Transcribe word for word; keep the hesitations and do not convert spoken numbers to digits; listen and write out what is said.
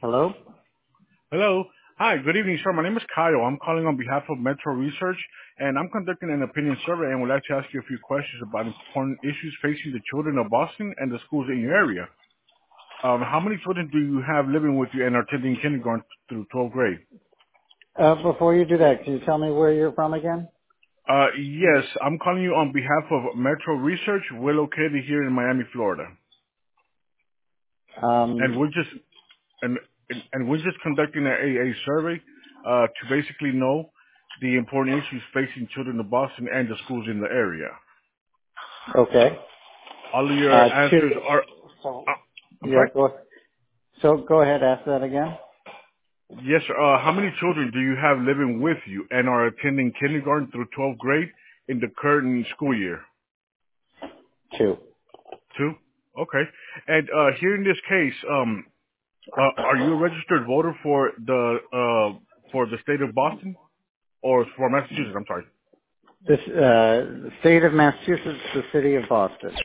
Hello? Hello. Hi, good evening, sir. My name is Kyle. I'm calling on behalf of Metro Research, and I'm conducting an opinion survey and would like to ask you a few questions about important issues facing the children of Boston and the schools in your area. Um, how many children do you have living with you and are attending kindergarten through twelfth grade? Uh, before you do that, can you tell me where you're from again? Uh, yes, I'm calling you on behalf of Metro Research. We're located here in Miami, Florida, and Um, we're just and and, and we're just conducting a, a a survey uh, to basically know the important issues facing children of Boston and the schools in the area. okay. All of your Uh, answers two. are. So, Uh, I'm yeah, sorry. go, so go ahead, ask that again. Yes, sir. Uh, how many children do you have living with you and are attending kindergarten through twelfth grade in the current school year? Two. Two. Okay. And uh, here in this case, um, uh, are you a registered voter for the uh, for the state of Boston or for Massachusetts? I'm sorry. This, uh, the state of Massachusetts, the city of Boston.